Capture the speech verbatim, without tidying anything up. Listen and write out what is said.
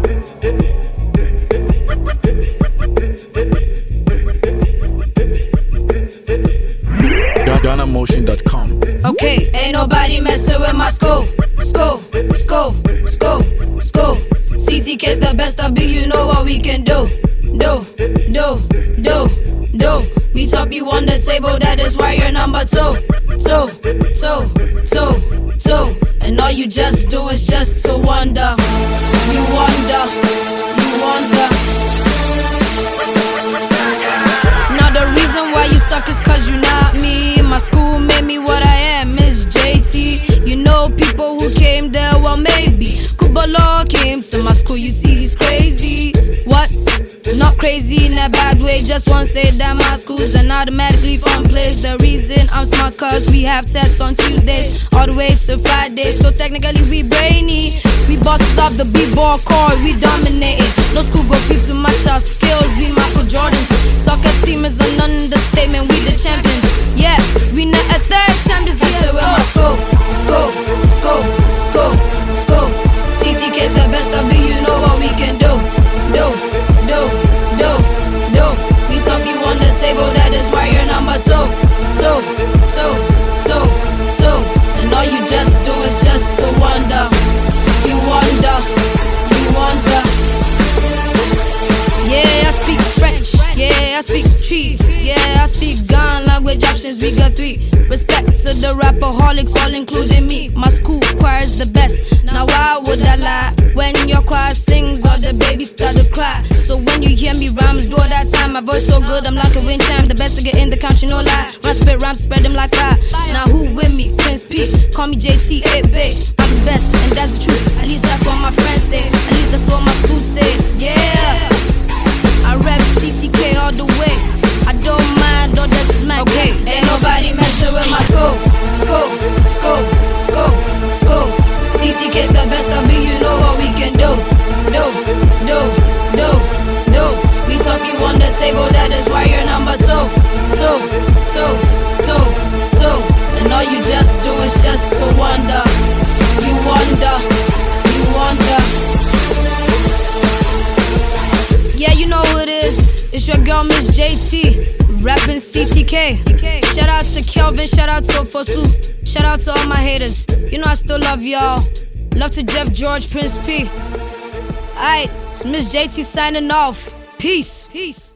Ghana Motion dot com. Okay, ain't nobody messing with my scope. Scope, scope, scope, scope. C T K's the best of B, you know what we can do. Do, do, do, do. We top you on the table, that is why you're number two. Two, two, two, two. And all you just do is just to wonder. You wonder, you wonder. Now the reason why you suck is cause you not me. My school made me what I am, Miss J T. You know people who came there, well maybe Kubala came to my school, you see he's crazy. What? Not crazy in a bad way, just wanna say that my school's an automatically fun place. The reason I'm smart cause we have tests on Tuesdays all the way to Fridays, so technically we brainy. We bosses up the b-ball court, we dominating. No school go fit to match our skills, we Michael Jordans. Soccer team is an understatement, we the champions. Yeah, we not a third time this year. With my scope, scope, scope, scope, scope. C T K's the best of me, you know what we can do. Do, do, do, do. We top you on the table, that is why you're number two. Two, two, two, two. And all you just do is just to wonder. You wonder, you wonder. Yeah, I speak French, yeah, I speak Tree, yeah, I speak Ghana language options, we got three. Respect to the rapperholics, all including me. My school choir is the best, now why would I lie? When your choir sings, all the babies start to cry. So when you hear me rhymes, do all that time, my voice so good, I'm like a wind chime. The best to get in the country, no lie. When I spit rhymes, spread them like fire. Now who with me? Prince P, call me J T, eight big. I'm the best, and that's the truth. At least that's what my friends say, at least that's what my school say. Yeah, I rap C T K all the way. I don't mind all that smack. Okay, ain't nobody messing with my scope. Scope, scope, scope, scope. C T K's the best of me, you know what we can do. Do, do, do, do. We top you on the table, that is why you're number two. Two, two, two, two. And all you just do is just to wonder. You wonder, you wonder. Yeah, you know who it is. It's your girl Miss J T, rapping C T K. Shout out to Kelvin, shout out to Fosu, shout out to all my haters. You know I still love y'all. Love to Jeff George, Prince P. Alright, it's Miss J T signing off. Peace. Peace.